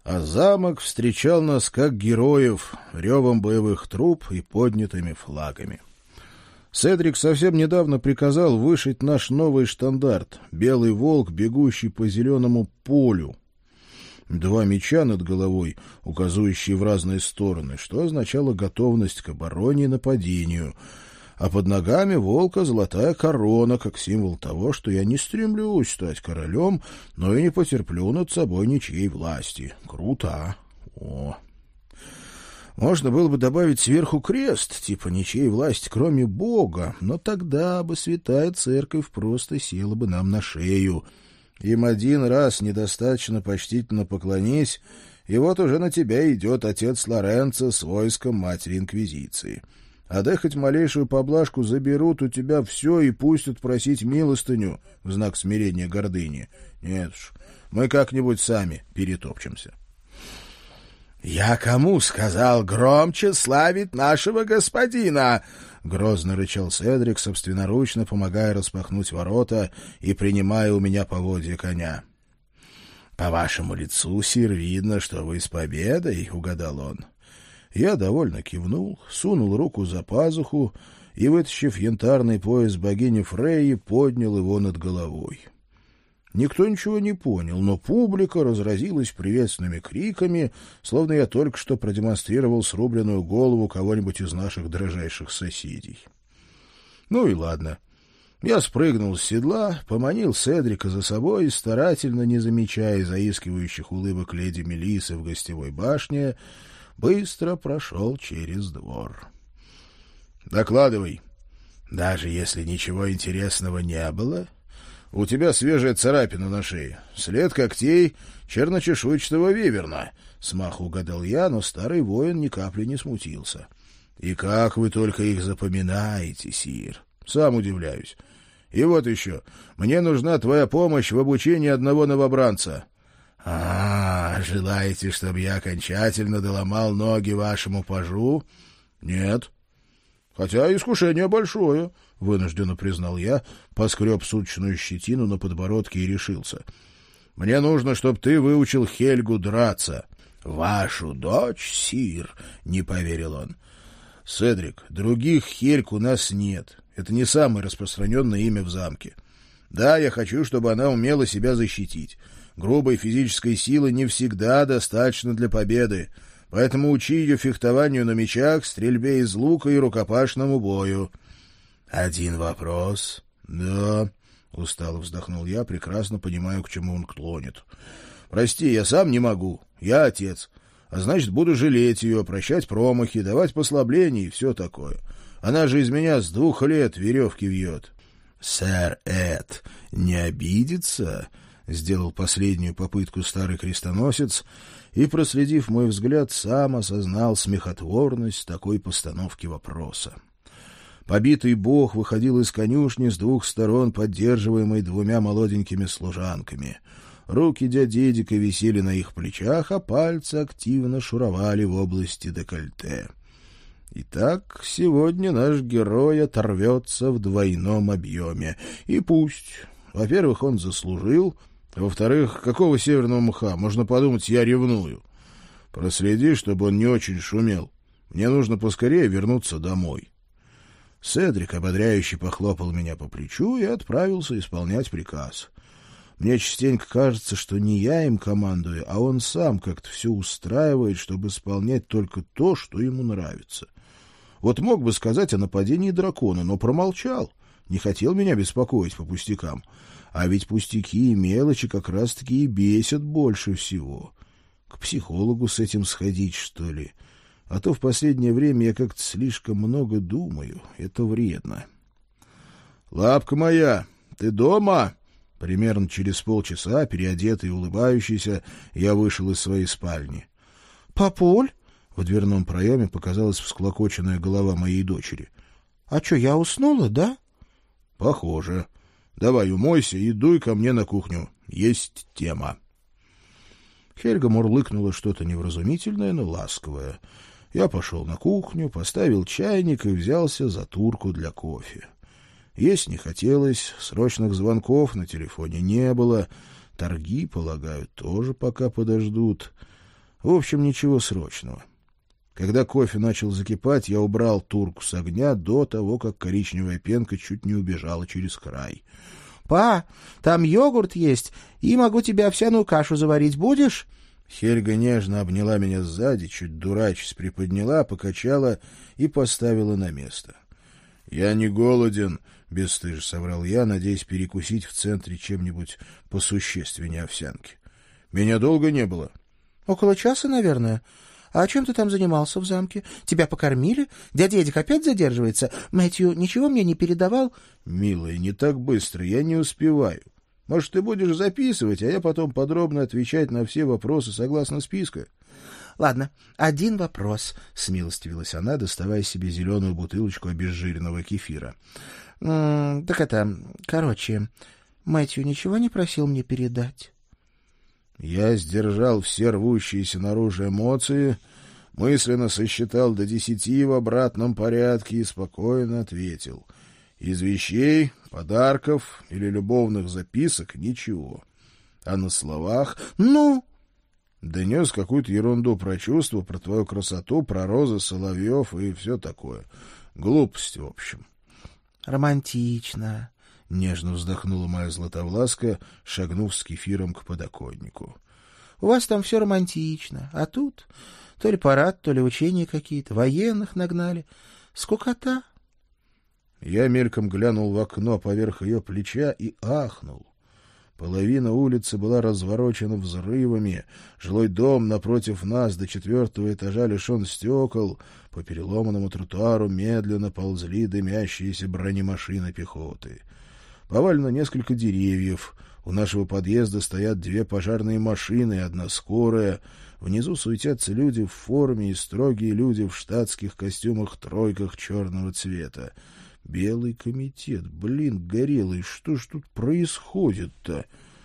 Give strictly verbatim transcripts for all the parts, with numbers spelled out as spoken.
а замок встречал нас как героев, ревом боевых труб и поднятыми флагами. Седрик совсем недавно приказал вышить наш новый штандарт — белый волк, бегущий по зеленому полю. Два меча над головой, указывающие в разные стороны, что означало готовность к обороне и нападению, а под ногами волка золотая корона, как символ того, что я не стремлюсь стать королем, но и не потерплю над собой ничьей власти. Круто, а? О! Можно было бы добавить сверху крест, типа ничьей власти, кроме Бога, но тогда бы святая церковь просто села бы нам на шею. Им один раз недостаточно почтительно поклонись, и вот уже на тебя идет отец Лоренцо с войском матери Инквизиции. А да хоть малейшую поблажку заберут у тебя все и пустят просить милостыню в знак смирения гордыни. Нет уж, мы как-нибудь сами перетопчемся. — Я кому сказал громче славить нашего господина? — грозно рычал Седрик, собственноручно помогая распахнуть ворота и принимая у меня поводья коня. — По вашему лицу, сир, видно, что вы с победой, — угадал он. Я довольно кивнул, сунул руку за пазуху и, вытащив янтарный пояс богини Фрейи, поднял его над головой. Никто ничего не понял, но публика разразилась приветственными криками, словно я только что продемонстрировал срубленную голову кого-нибудь из наших дрожайших соседей. Ну и ладно. Я спрыгнул с седла, поманил Седрика за собой и, старательно не замечая заискивающих улыбок леди Мелиссы в гостевой башне, быстро прошел через двор. — Докладывай. — Даже если ничего интересного не было, у тебя свежая царапина на шее, след когтей черночешуйчатого виверна. Смаху угадал я, но старый воин ни капли не смутился. — И как вы только их запоминаете, сир? Сам удивляюсь. И вот еще, мне нужна твоя помощь в обучении одного новобранца. — А, желаете, чтобы я окончательно доломал ноги вашему пажу? — Нет. — Хотя искушение большое, — вынужденно признал я, поскреб суточную щетину на подбородке и решился. — Мне нужно, чтобы ты выучил Хельгу драться. — Вашу дочь, сир? — не поверил он. — Седрик, других Хельг у нас нет. Это не самое распространенное имя в замке. Да, я хочу, чтобы она умела себя защитить. Грубой физической силы не всегда достаточно для победы, поэтому учи ее фехтованию на мечах, стрельбе из лука и рукопашному бою. — Один вопрос? — Да, — устало вздохнул я, прекрасно понимаю, к чему он клонит. — Прости, я сам не могу. Я отец. А значит, буду жалеть ее, прощать промахи, давать послабления и все такое. Она же из меня с двух лет веревки вьет. — Сэр Эд не обидится? — сделал последнюю попытку старый крестоносец и, проследив мой взгляд, сам осознал смехотворность такой постановки вопроса. Побитый бог выходил из конюшни с двух сторон, поддерживаемый двумя молоденькими служанками. Руки дяди Эдика висели на их плечах, а пальцы активно шуровали в области декольте. Итак, сегодня наш герой оторвется в двойном объеме. И пусть. Во-первых, он заслужил. Во-вторых, какого северного мха? Можно подумать, я ревную. Проследи, чтобы он не очень шумел. Мне нужно поскорее вернуться домой. Седрик ободряюще похлопал меня по плечу и отправился исполнять приказ. Мне частенько кажется, что не я им командую, а он сам как-то все устраивает, чтобы исполнять только то, что ему нравится. Вот мог бы сказать о нападении дракона, но промолчал, не хотел меня беспокоить по пустякам. А ведь пустяки и мелочи как раз-таки и бесят больше всего. К психологу с этим сходить, что ли? А то в последнее время я как-то слишком много думаю. Это вредно. — Лапка моя, ты дома? Примерно через полчаса, переодетый и улыбающийся, я вышел из своей спальни. — Папуль? В дверном проеме показалась всклокоченная голова моей дочери. — А что, я уснула, да? — Похоже. Давай умойся и дуй ко мне на кухню. Есть тема. Хельга мурлыкнула что-то невразумительное, но ласковое. Я пошел на кухню, поставил чайник и взялся за турку для кофе. Есть не хотелось, срочных звонков на телефоне не было, торги, полагаю, тоже пока подождут. В общем, ничего срочного. Когда кофе начал закипать, я убрал турку с огня до того, как коричневая пенка чуть не убежала через край. — Па, там йогурт есть, и могу тебе овсяную кашу заварить. Будешь? Хельга нежно обняла меня сзади, чуть дурачись приподняла, покачала и поставила на место. — Я не голоден, — бесстыже соврал я, надеясь перекусить в центре чем-нибудь посущественнее овсянки. — Меня долго не было. — Около часа, наверное. А чем ты там занимался в замке? Тебя покормили? Дядя Эдик опять задерживается? Мэтью ничего мне не передавал? — Милая, не так быстро, я не успеваю. Может, ты будешь записывать, а я потом подробно отвечать на все вопросы согласно списка? — Ладно, один вопрос, — смилостивилась она, доставая себе зеленую бутылочку обезжиренного кефира. — Так это, короче, Мэтью ничего не просил мне передать? Я сдержал все рвущиеся наружу эмоции, мысленно сосчитал до десяти в обратном порядке и спокойно ответил. Из вещей, подарков или любовных записок ничего. А на словах «ну...» донес какую-то ерунду про чувства, про твою красоту, про розы, соловьев и все такое. Глупость, в общем. «Романтично», — нежно вздохнула моя Златовласка, шагнув с кефиром к подоконнику. — У вас там все романтично, а тут то ли парад, то ли учения какие-то, военных нагнали. Скукота. Я мельком глянул в окно поверх ее плеча и ахнул. Половина улицы была разворочена взрывами, жилой дом напротив нас до четвертого этажа лишен стекол, по переломанному тротуару медленно ползли дымящиеся бронемашины пехоты. Повалено несколько деревьев, у нашего подъезда стоят две пожарные машины и одна скорая, внизу суетятся люди в форме и строгие люди в штатских костюмах-тройках черного цвета. Белый комитет, блин, горелый, что ж тут происходит-то?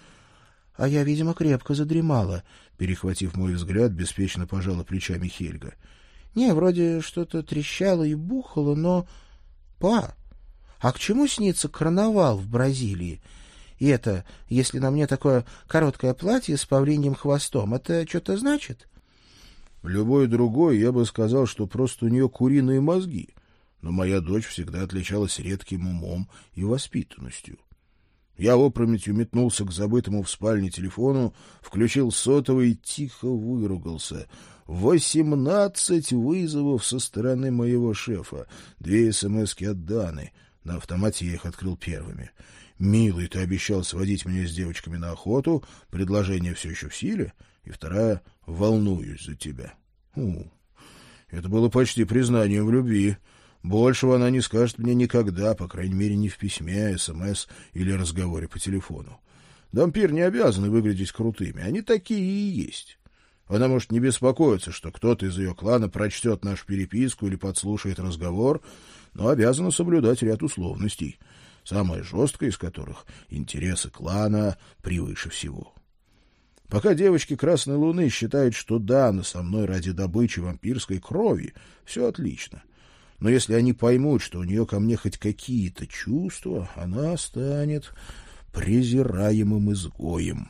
А я, видимо, крепко задремала, перехватив мой взгляд, беспечно пожала плечами Хельга. Не, вроде что-то трещало и бухало, но... Па, а к чему снится карнавал в Бразилии? И это, если на мне такое короткое платье с павлиньим хвостом, это что-то значит? Любой другой я бы сказал, что просто у нее куриные мозги. Но моя дочь всегда отличалась редким умом и воспитанностью. Я опрометью метнулся к забытому в спальне телефону, включил сотовый и тихо выругался. Восемнадцать вызовов со стороны моего шефа, две смски от Даны. На автомате я их открыл первыми. «Милый, ты обещал сводить меня с девочками на охоту, предложение все еще в силе?» И вторая «Волнуюсь за тебя». У, это было почти признанием в любви. Большего она не скажет мне никогда, по крайней мере, не в письме, СМС или разговоре по телефону. Дампир не обязаны выглядеть крутыми, они такие и есть. Она может не беспокоиться, что кто-то из ее клана прочтет нашу переписку или подслушает разговор, но обязана соблюдать ряд условностей, самая жесткая из которых — интересы клана превыше всего. Пока девочки Красной Луны считают, что Дана со мной ради добычи вампирской крови, все отлично. Но если они поймут, что у нее ко мне хоть какие-то чувства, она станет презираемым изгоем.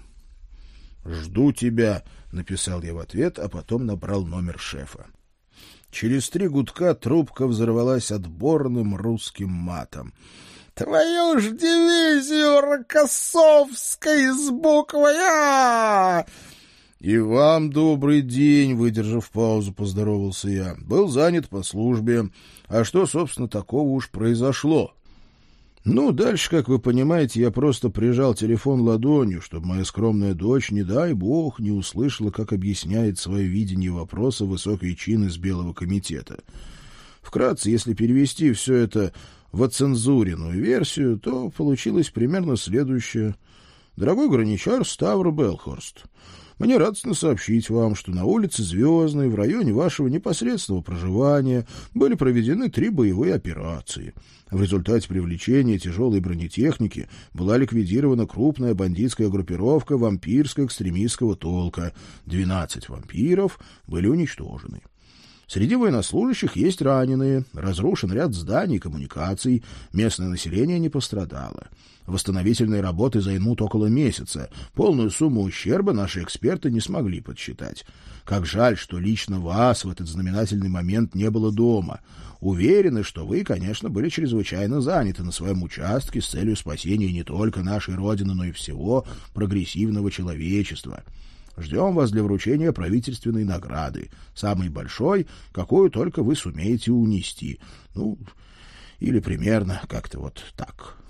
«Жду тебя», — написал я в ответ, а потом набрал номер шефа. Через три гудка трубка взорвалась отборным русским матом. «Твою ж дивизию Рокоссовской с буквой А!» «И вам добрый день», — выдержав паузу, поздоровался я. «Был занят по службе. А что, собственно, такого уж произошло?» Ну, дальше, как вы понимаете, я просто прижал телефон ладонью, чтобы моя скромная дочь, не дай бог, не услышала, как объясняет свое видение вопроса высокий чин из Белого комитета. Вкратце, если перевести все это в оцензуренную версию, то получилось примерно следующее. «Дорогой граничар Ставр Белхорст, мне радостно сообщить вам, что на улице Звездной, в районе вашего непосредственного проживания, были проведены три боевые операции. В результате привлечения тяжелой бронетехники была ликвидирована крупная бандитская группировка вампирско-экстремистского толка. двенадцать вампиров были уничтожены. Среди военнослужащих есть раненые, разрушен ряд зданий и коммуникаций, местное население не пострадало. Восстановительные работы займут около месяца. Полную сумму ущерба наши эксперты не смогли подсчитать. Как жаль, что лично вас в этот знаменательный момент не было дома. Уверены, что вы, конечно, были чрезвычайно заняты на своем участке с целью спасения не только нашей Родины, но и всего прогрессивного человечества. Ждем вас для вручения правительственной награды, самой большой, какую только вы сумеете унести. Ну, или примерно как-то вот так».